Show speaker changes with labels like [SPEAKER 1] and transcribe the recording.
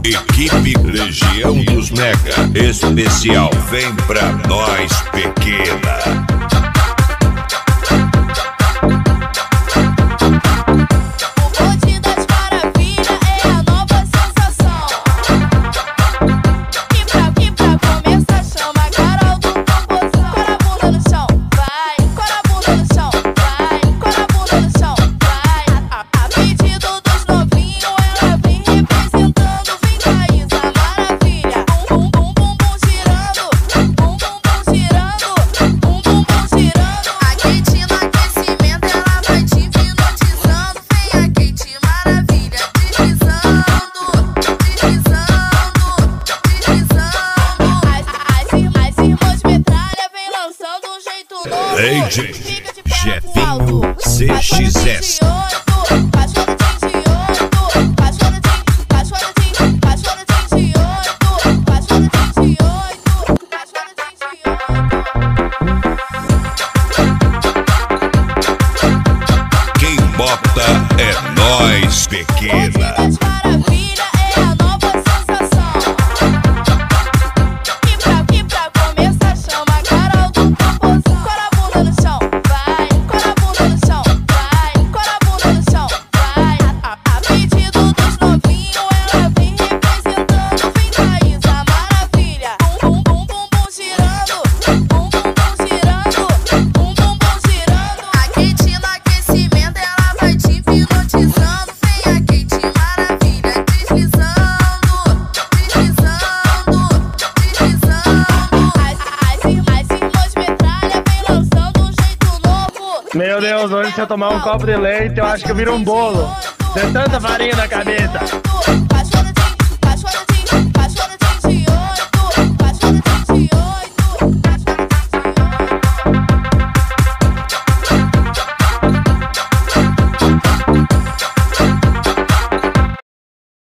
[SPEAKER 1] Equipe Legião dos Mega Especial, vem pra nós, pequena. Lady Jefinho CXS. Quem bota é nós, pequena.
[SPEAKER 2] Meu Deus, hoje se eu tomar um copo de leite, eu acho que eu viro um bolo. Tem tanta farinha na cabeça.